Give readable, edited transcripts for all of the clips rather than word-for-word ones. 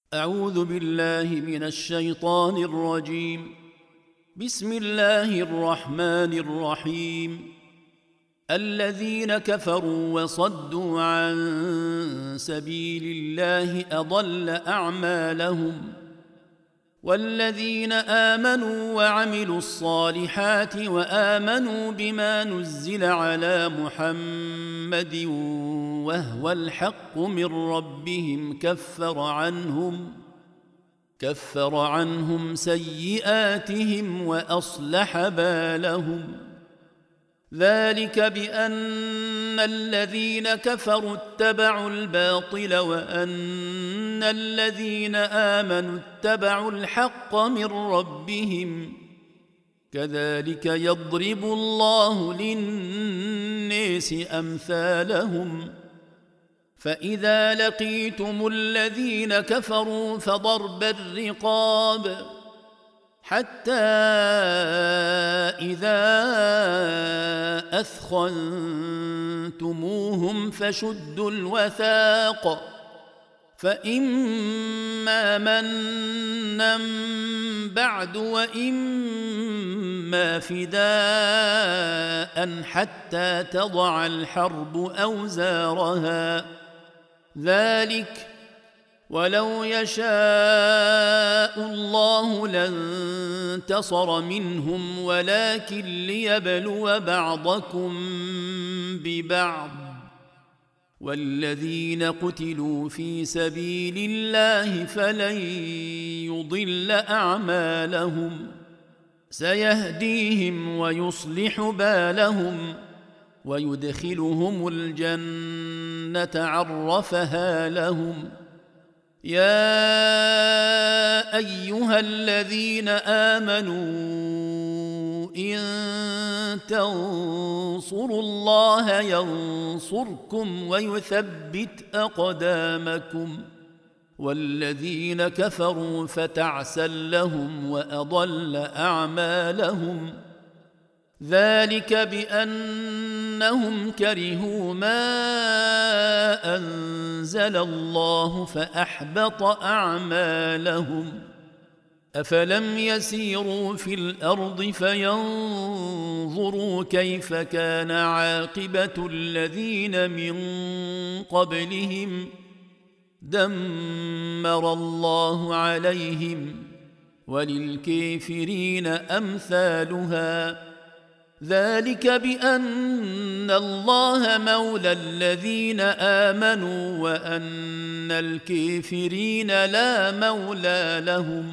أعوذ بالله من الشيطان الرجيم. بسم الله الرحمن الرحيم. الذين كفروا وصدوا عن سبيل الله أضل أعمالهم، والذين آمنوا وعملوا الصالحات وآمنوا بما نزل على محمد وهو الحق من ربهم كفر عنهم سيئاتهم وأصلح بالهم. ذلك بأن الذين كفروا اتبعوا الباطل وأن الذين آمنوا اتبعوا الحق من ربهم، كذلك يضرب الله للناس أمثالهم. فإذا لقيتم الذين كفروا فضرب الرقاب حتى إذا أثخنتموهم فشدوا الوثاق، فإما منا بعد وإما فداء حتى تضع الحرب أوزارها. ذلك ولو يشاء الله لانتصر منهم ولكن ليبلو بعضكم ببعض، والذين قتلوا في سبيل الله فلن يضل أعمالهم، سيهديهم ويصلح بالهم ويدخلهم الجنة عرفها لهم. يا أيها الذين آمنوا إن تنصروا الله ينصركم ويثبت أقدامكم، والذين كفروا فتعسا لهم وأضل أعمالهم. ذلك بأنهم كرهوا ما أنزل الله فأحبط أعمالهم. أفلم يسيروا في الأرض فينظروا كيف كان عاقبة الذين من قبلهم، دمر الله عليهم وللكافرين أمثالها. ذلك بأن الله مولى الذين آمنوا وأن الكافرين لا مولى لهم.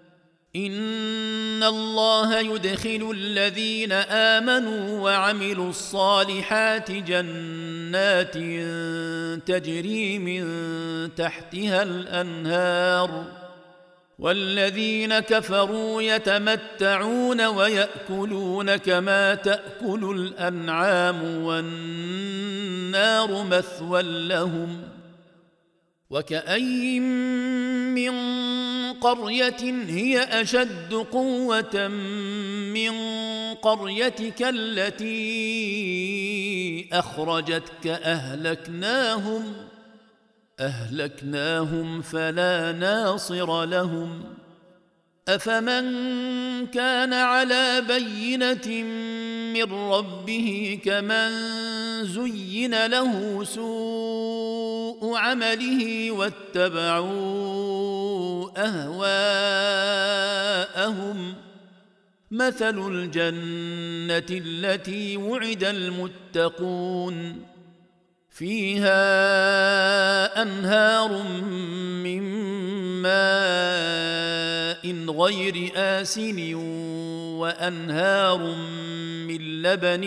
إن الله يدخل الذين آمنوا وعملوا الصالحات جنات تجري من تحتها الأنهار، والذين كفروا يتمتعون ويأكلون كما تأكل الأنعام والنار مثوى لهم. وكأين من قرية هي أشد قوة من قريتك التي أخرجتك أهلكناهم فلا ناصر لهم. أفمن كان على بينة من ربه كمن زين له سوء عمله واتبعوا أهواءهم. مثل الجنة التي وعد المتقون فيها أنهار من ماء غير آسن وأنهار من لبن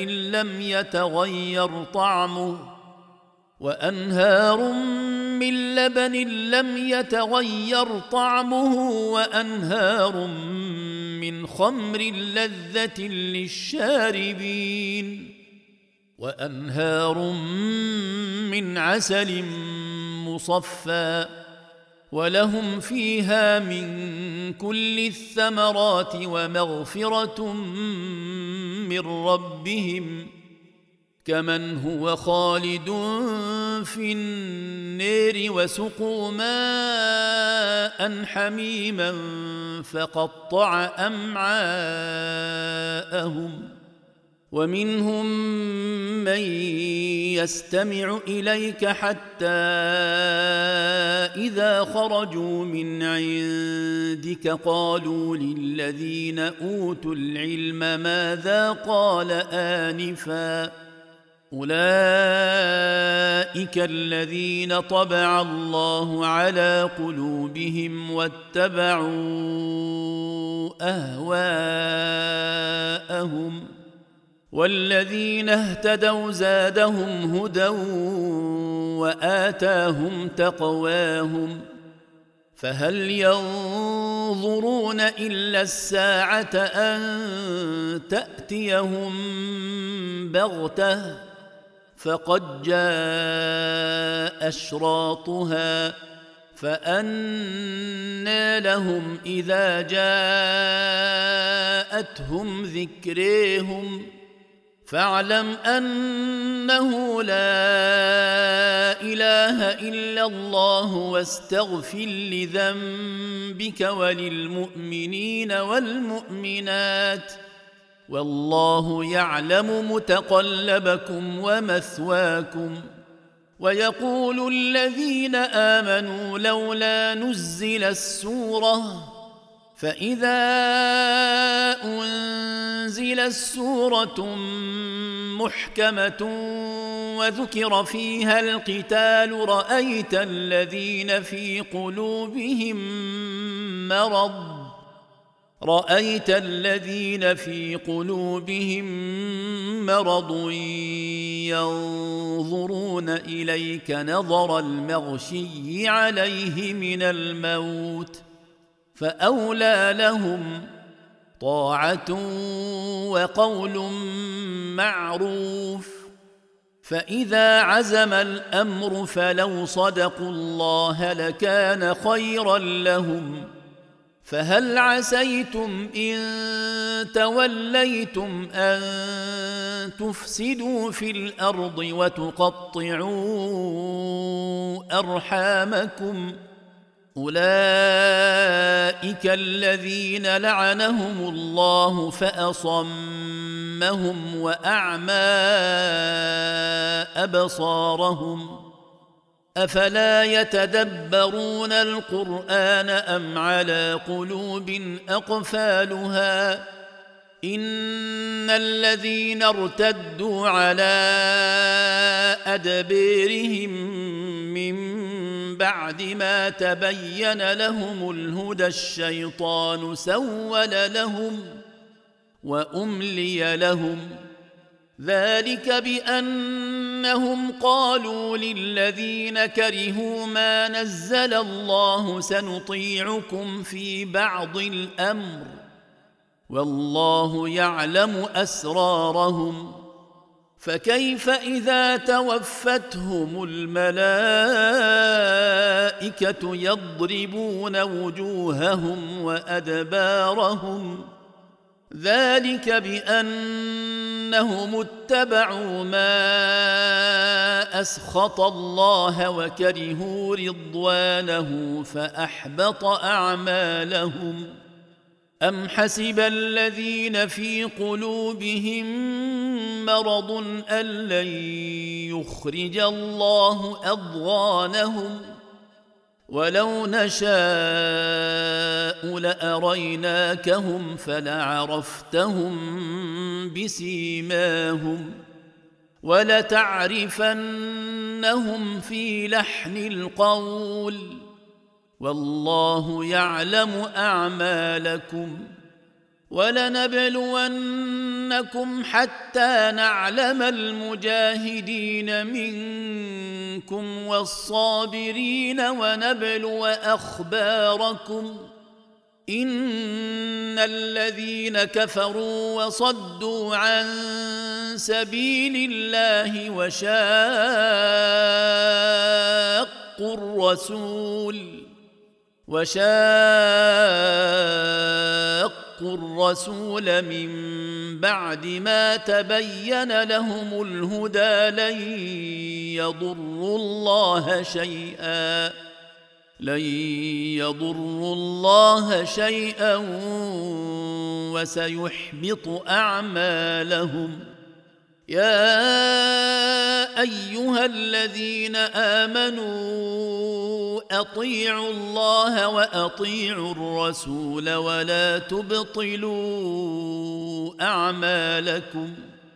لم يتغير طعمه وأنهار من خمر لذة للشاربين وأنهار من عسل مصفى، ولهم فيها من كل الثمرات ومغفرة من ربهم، كمن هو خالد في النار وسقوا ماء حميما فقطع أمعاءهم ومنهم من يستمع إليك حتى إذا خرجوا من عندك قالوا للذين أوتوا العلم ماذا قال آنفا أولئك الذين طبع الله على قلوبهم واتبعوا أهواءهم والذين اهتدوا زادهم هدى وآتاهم تقواهم فهل ينظرون إلا الساعة أن تأتيهم بغتة فقد جاء أشراطها فأنى لهم إذا جاءتهم ذكريهم فاعلم أنه لا إله إلا الله واستغفر لذنبك وللمؤمنين والمؤمنات والله يعلم متقلبكم ومثواكم ويقول الذين آمنوا لولا نزل السورة فإذا أنزلت سورة محكمة وذكر فيها القتال رأيت الذين في قلوبهم مرض ينظرون إليك نظر المغشي عليه من الموت فأولى لهم طاعة وقول معروف فإذا عزم الأمر فلو صدقوا الله لكان خيرا لهم فهل عسيتم إن توليتم أن تفسدوا في الأرض وتقطعوا أرحامكم أولئك الذين لعنهم الله فأصمهم وأعمى أبصارهم أفلا يتدبرون القرآن أم على قلوب أقفالها إن الذين ارتدوا على أدبيرهم من بعد ما تبين لهم الهدى الشيطان سول لهم وأملي لهم ذلك بأنهم قالوا للذين كرهوا ما نزل الله سنطيعكم في بعض الأمر والله يعلم أسرارهم فكيف إذا توفتهم الملائكة يضربون وجوههم وأدبارهم ذلك بأنهم اتبعوا ما أسخط الله وكرهوا رضوانه فأحبط أعمالهم أم حسب الذين في قلوبهم مرض أن لن يخرج الله أضغانهم ولو نشاء لأريناكهم فلعرفتهم بسيماهم ولتعرفنهم في لحن القول والله يعلم أعمالكم ولنبلونكم حتى نعلم المجاهدين منكم والصابرين ونبلو أخباركم إن الذين كفروا وصدوا عن سبيل الله وشاقوا واتقوا الرسول من بعد ما تبين لهم الهدى لن يضروا الله شيئا وسيحبط أعمالهم. يا أيها الذين آمنوا أطيعوا الله وأطيعوا الرسول ولا تبطلوا أعمالكم.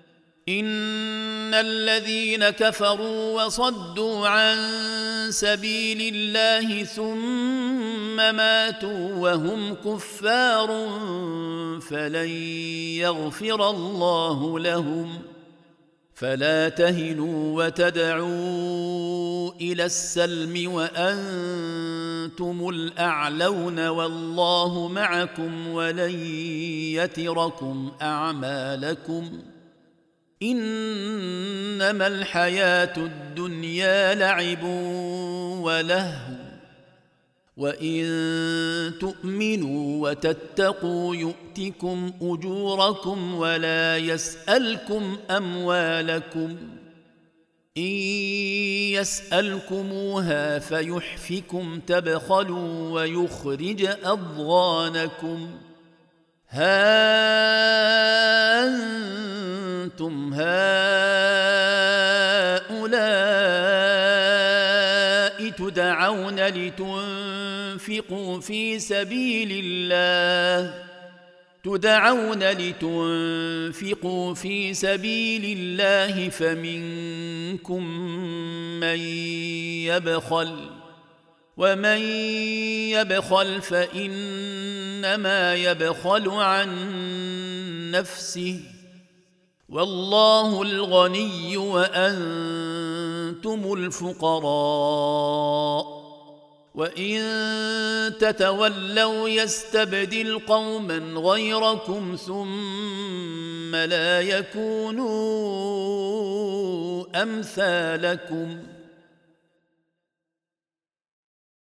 إن الذين كفروا وصدوا عن سبيل الله ثم ماتوا وهم كفار فلن يغفر الله لهم. فلا تهنوا وتدعوا إلى السلم وأنتم الأعلون والله معكم ولن يتركم أعمالكم. إنما الحياة الدنيا لعب ولهو وإن تؤمنوا وتتقوا يؤتكم أجوركم ولا يسألكم أموالكم. إن يسألكموها فيحفكم تبخلوا ويخرج أضغانكم. ها أنتم هؤلاء تدعون لتنفقوا في سبيل الله فمنكم من يبخل ومن يبخل فإنما يبخل عن نفسه والله الغني وأنتم الفقراء. وإن تتولوا يستبدل قوما غيركم ثم لا يكونوا أمثالكم.